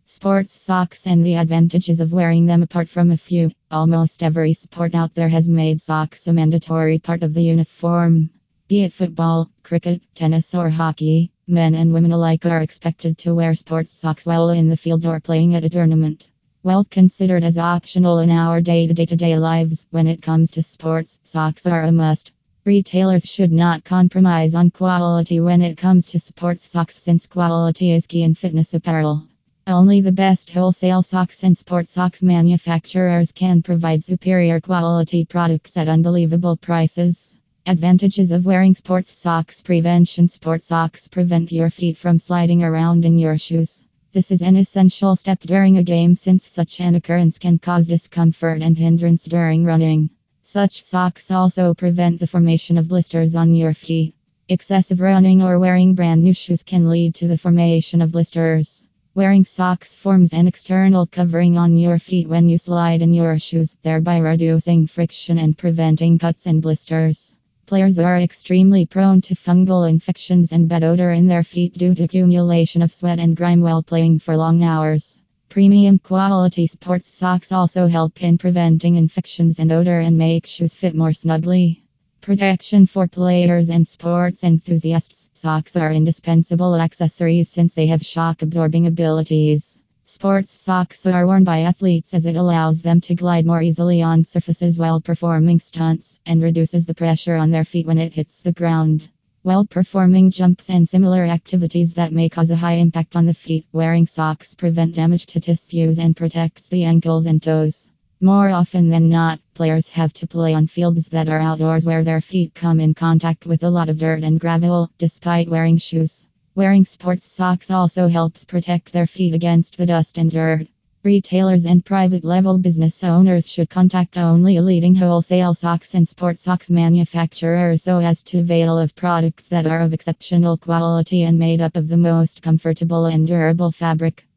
Sports socks and the advantages of wearing them. Apart from a few, almost every sport out there has made socks a mandatory part of the uniform. Be it football, cricket, tennis, or hockey, men and women alike are expected to wear sports socks while in the field or playing at a tournament. While considered as optional in our day-to-day lives, when it comes to sports, socks are a must. Retailers should not compromise on quality when it comes to sports socks, since quality is key in fitness apparel. Only the best wholesale socks and sports socks manufacturers can provide superior quality products at unbelievable prices. Advantages of wearing sports socks. Prevention. Sports socks prevent your feet from sliding around in your shoes. This is an essential step during a game, since such an occurrence can cause discomfort and hindrance during running. Such socks also prevent the formation of blisters on your feet. Excessive running or wearing brand new shoes can lead to the formation of blisters. Wearing socks forms an external covering on your feet when you slide in your shoes, thereby reducing friction and preventing cuts and blisters. Players are extremely prone to fungal infections and bad odor in their feet due to accumulation of sweat and grime while playing for long hours. Premium quality sports socks also help in preventing infections and odor and make shoes fit more snugly. Protection. For players and sports enthusiasts, socks are indispensable accessories since they have shock-absorbing abilities. Sports socks are worn by athletes as it allows them to glide more easily on surfaces while performing stunts, and reduces the pressure on their feet when it hits the ground. While performing jumps and similar activities that may cause a high impact on the feet, wearing socks prevent damage to tissues and protects the ankles and toes. More often than not, players have to play on fields that are outdoors where their feet come in contact with a lot of dirt and gravel, despite wearing shoes. Wearing sports socks also helps protect their feet against the dust and dirt. Retailers and private level business owners should contact only leading wholesale socks and sports socks manufacturers so as to avail of products that are of exceptional quality and made up of the most comfortable and durable fabric.